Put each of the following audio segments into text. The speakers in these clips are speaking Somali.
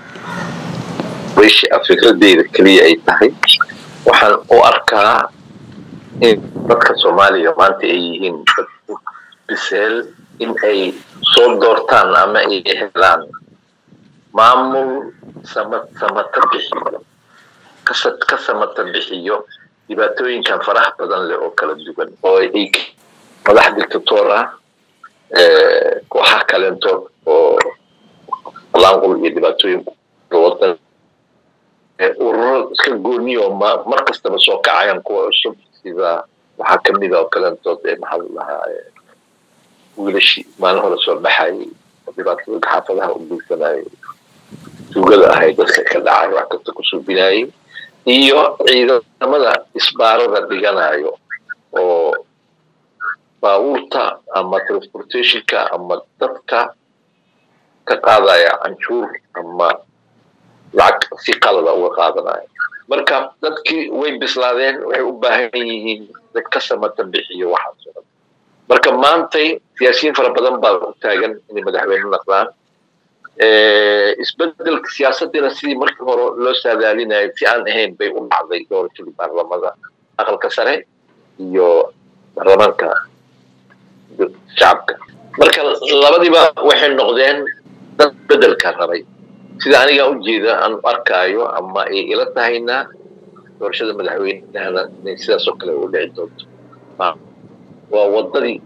ويش فكرة دي كلية أي تحي وحن أركا إن بدك الصومالية ما أنت أيهن بسهل إن أي صوت دورتان أما أي إعلان معمول سمت تبحيه كسمت تبحيه dhibaatooyin kan faraha badan leh oo kala duwan oo ay madaxda dictatora waxa kale oo laanqul iyo dhibaatooyin wadan urur iska gooniyo mar kastaba soo kacayaan kuwa cusub sida waxa kamid ah kale maxaa lahaa wiilashi maalin hore soo baxay dhibaatooyinka xaafadaha u gudsanay tuugada ahayd dadka ka dhacay wax kasta ku soo binayay iyo ciidamada isbaarada dhiganayo oo baabuurta ama transportationka ama dadka ka qaadaya canshuur ama lacag si qalada uga qaadanayo marka dadkii way bislaadeen waxay u baahan yihiin dad ka samata bixiyo waxaas marka maantay siyaasiyiin fara badan baa u taagan inay madaxweyne noqdaan isbeddelka siyaasadina sidii markii hore loo saadaalinayo si aan ahayn bay u dhacday doorashadii baarlamada aqalka sare iyo baarlamaanka shacabka marka labadiiba waxay noqdeen dad beddelka rabay sida aniga u jeeda aan arkaayo ama ay ila tahayna doorashada madaxweynahana inay sidaas oo kale u dhici doonto waa wadadii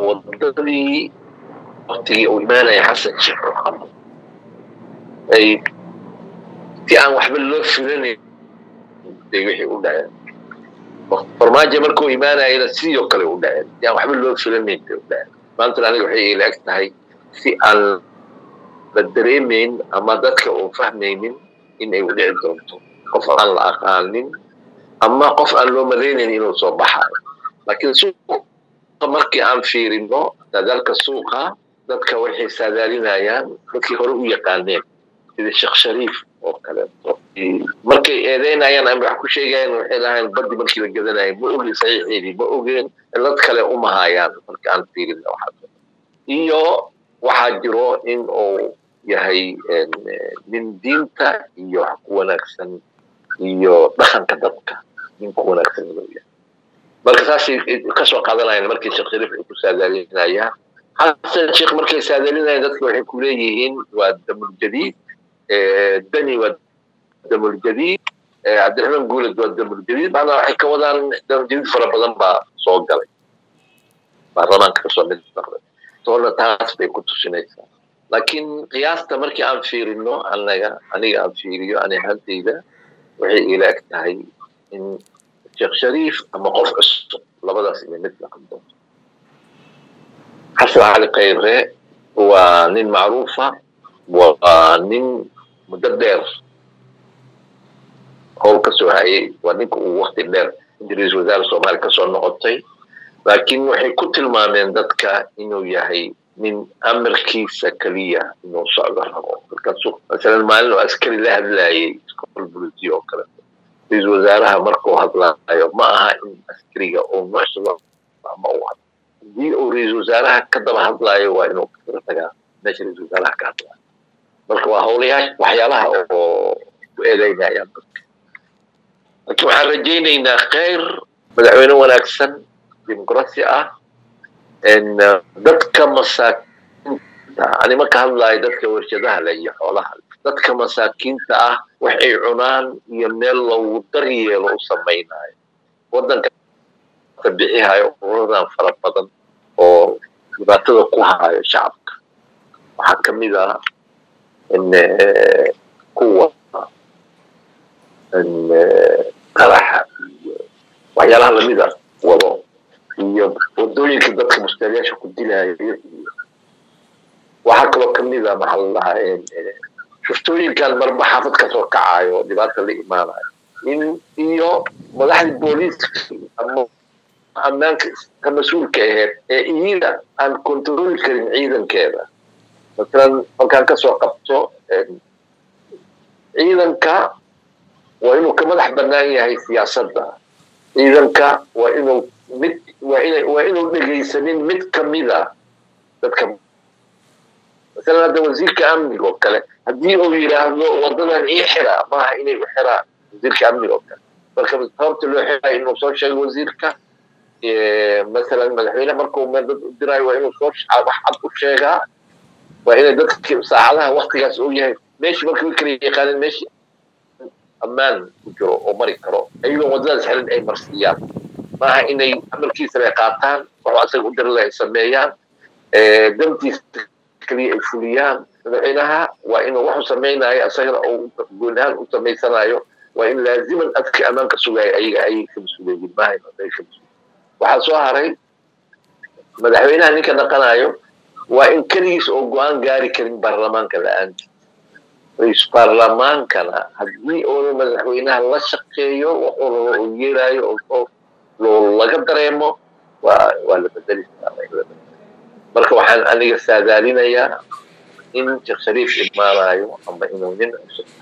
waqtigii uu imaanaya xasan sheekh maxamed ay si aan waxba loo filanin day wixii u dhaceen farmaajo markuu imaanayana sidoo kale u dhaceen si aan waxba loo filanin bay u dhaceen maanta aniga waxay ila eg tahay si aan la dareemayn ama dadka uu fahmaynin inay u dhici doonto qof aan la aqaanin ama qof aan loo malaynayn inuu soo baxayo laakiin suuqa markii aan fiirino dadaalka suuqa dadka waxay saadaalinayaan dadkii hore u yaqaaneen sida sheekh shariif oo kale markay eedeynayaan ama wax ku sheegayaan waxay lahayn baddi markii la gadanayay ma ogin saxiixeedii ma ogeen dad kale uma hayaan markii aan fiirino waxaas iyo waxaa jiro in uu yahay nin diinta iyo wax ku wanaagsan iyo dhaqanka dadka nin ku wanaagsan inuu yahay marka saasay ka soo qaadanayaan markii sheekh shariif ay ku saadaalinayaan حسن الشيخ مركز سادلين يذكر وحكوا ليهين والدم الجديد دني والدم الجديد عبد الرحمن قول والدم الجديد معنا حكوا وضعنا الدم الجديد فربضان بصوت قلي برلمان كرسول من المغرب تقولنا تاس بيكون تسينيسا لكن قياس تمركي عن فير إنه أنا عن فيريو أنا هنتي له وحي إلى أكتهي إن الشيخ شريف أما قف أسط لبدا سيني مثل قدام حسن علي قيره هو نين معروفة ونين مدبر هو كسو هاي ونين وقت الليل إنجليز وزارة الصومال كسو النقطي لكن وحي كتل ما من ذاتك إنه يهي من أمريكي سكرية إنه صعبه كسو مثلا ما إنه أسكري له هدلاي سكول بلوتي أو كلام إنجليز وزارة مركو هدلا معها إن أسكرية أو معشلة ما هو دي رئيس وزراء كدب hadlaayo waa inuu ka tagaa meesha rئيس وزراء ka hadlaayo marka waa howlayaal waxyaalaha oo ku eedeynayaan laakiin waxaan rajaynaynaa khayr madaxweyne wanaagsan dimuqraasi ah in dadka masaakiinta ani ma ka hadlaayo dadka warshadaha leh iyo xoolaha dadka masaakiinta ah waxay cunaan iyo meel loogu daryeelo u samaynayo wadanka tabiicihayo ururadan fara badan oo dhibaatada ku hayo shacabka waxaa ka mid ah in kuwa qaraxa waxyaalaha lamid ah wado iyo wadooyinka dadka mustaqiyaasha ku dilayo waxaa kaloo ka mid ah maxaa la dhahaa shuftooyinkan marba xaafad ka soo kacayo dhibaata la imaanayo in iyo madaxda booliiska ama ammaanka ka mas'uulka ahayd ee iyada aan kontrol karin ciidankeeda مثلا halkaan ka soo qabto ciidanka waa inuu ka madax bannaan yahay siyaasadda ciidanka waa inuu dhegaysanin mid kamida dadka مثلا هذا وزير كامني وكله haddii uu yidhaahdo wadadan ii xira maaha inay u xiraan wasiirka amniga oo kale marka sababta loo xirayo inuu soo sheego wasiirka مثلا مدحوينه markuu meel dad u diraayo waa inuu soo wax cad u sheegaa waa inay dadka saacadaha waqtigaas uu yahay meeshii markii uu kala yaqaan meeshii ammaan ku jiro oo mari karo ayuu wadadaas xiran ay marsiyaan maaha inay amarkiisa ay qaataan wax asaga u diray sameeyaan dantiisa kaliya ay fuliyaan madaxweynaha waa inuu wax u sameeynayo asagana uu guulahan u sameysanayo waa in laaziman adka amaanka sugay ay ka masuuliyiin maaha ay ka waxaa soo haray madaxweynaha ninka dhaqanayo waa in kaligiis oo go'aan gaari karin baarlamaanka la'aantiis رئيس برلمان كان هذي أول ما الحوينها الله شقيه ويرايو لو لقدريمه ولا بدري مركب حن أنا السادالين يا إن شريف ما رايو أما إنه جن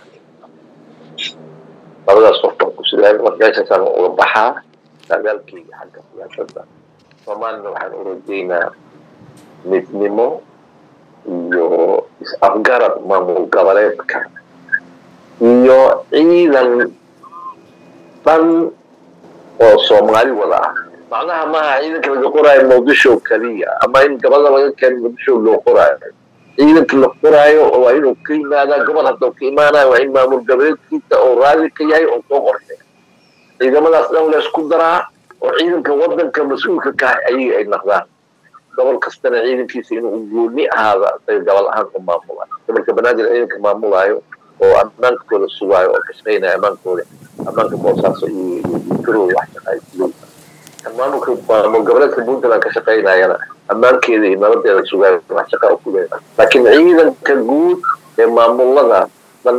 بعد الصفة كسران وجالس سنة وضحى سادال كي حاجة يا شباب فما نروح نردينا نتنمو iyo afgarad maamul goboleedka iyo ciidan dhan oo Soomaali wada ah macnaha ma ciidanka laga qoraayo Muqdisho kaliya ama in gobol laga keen Muqdisho loo qoraayo ciidanka la qoraayo oo ay inuu ka yimaada gobol hadda ka imaanayo waa in maamul goboleedkiisa oo raali ka yahay oo soo qortay ciidamadaas dhan la isku daraa oo ciidanka wadanka mas'uulka ka ay noqdaan gobol kastana ciidankiisa inuu gooni ahaado gobol ahaan u maamulay marka banaadir ciidanka maamulayo oo amaankooda sugayo oo ka shaqeynaya amaanka boosaaso iyo tiro wax shaqeeyo maamulka goboleedka Puntland ka shaqeynayana amaankeeda iyo nabadeeda sugayo wax shaqo ku leeyahay laakiin ciidanka guud ee maamulada dan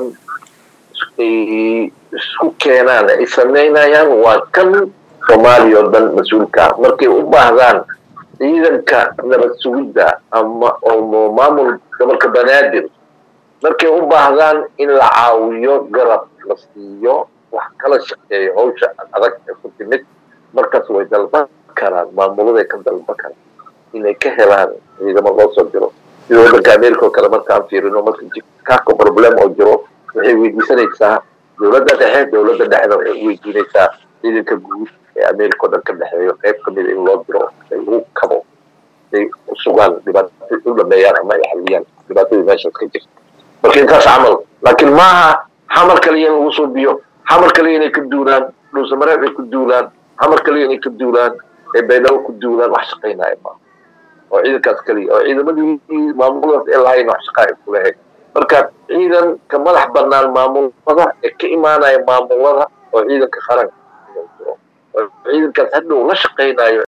isku keenaan ay sameynayaan waa kan Soomaaliya oo dhan mas'uulka markay u baahdaan ciidanka nabad sugidda ama oo maamul gobolka banaadir markay u baahdaan in la caawiyo garab la siiyo wax kala shaqeeyo hawsha adag ee ku timid markaas way dalban karaan maamulada ka dalban karaan inay ka helaan ciidamo loo soo diro sidoo kale Ameerika kala markaan fiirino markii ka problem oo jiro waxay weydiisanaysaa dawladda dhexe waxay weydiinaysaa ciidanka guud ee Ameerika dhan ka dhaxeeyo qayb kamid in loo diro ay u kabo ay sugan dhibaatada u dhameeyaan ama ay xaliyaan dhibaatada meesha ka jirta marka intaas camal laakiin maaha xamar kaliya lagu soo biyo xamar kaliya inay ka duulaan dhuusamareeb ay ku duulaan xamar kaliya inay ka duulaan ee beelaw ku duulaan wax shaqeynaya ma oo ciidankaas kaliya oo ciidamadii maamulada ee lahayn wax shaqeey ku leeyahay marka ciidan ka madax banaan maamulada ee ka imaanaya maamulada oo ciidanka qaranka ciidankaas hadhow la shaqeynayo